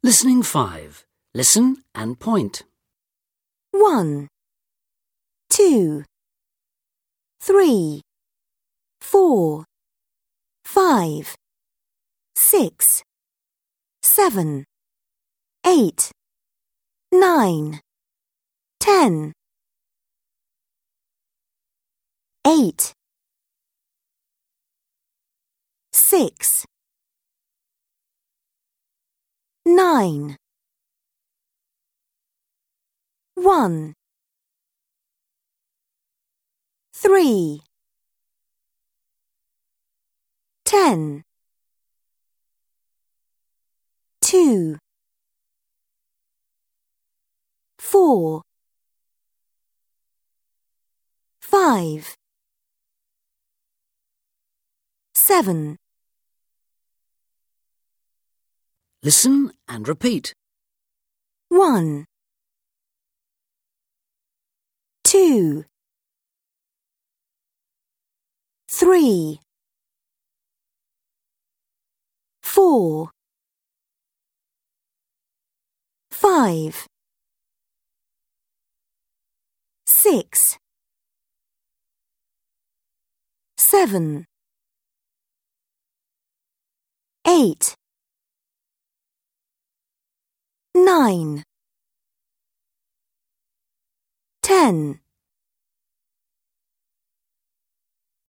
Listening 5. Listen and point. 1, 2, 3, 4, 5, 6, 7, 8, 9, 10. 8, 6, 9, 1, 3, 10, 2, 4, 5, 7. Listen and repeat. 1, 2, 3, 4, 5, 6, 7, 8, 9, 10.